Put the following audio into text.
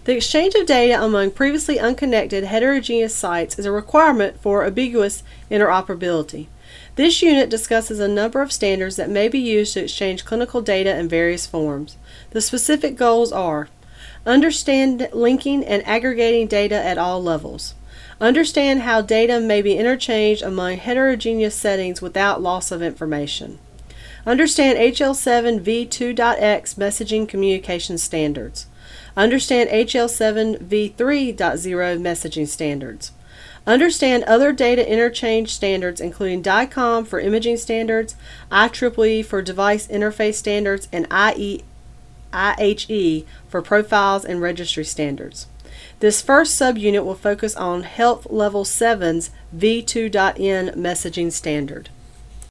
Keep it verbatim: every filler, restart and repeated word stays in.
The exchange of data among previously unconnected heterogeneous sites is a requirement for ambiguous interoperability. This unit discusses a number of standards that may be used to exchange clinical data in various forms. The specific goals are: understand linking and aggregating data at all levels. Understand how data may be interchanged among heterogeneous settings without loss of information. Understand H L seven v two dot x messaging communication standards. Understand H L seven v three point zero messaging standards. Understand other data interchange standards including D I COM for imaging standards, I triple E for device interface standards, and I H E for profiles and registry standards. This first subunit will focus on Health Level seven's v two dot n messaging standard.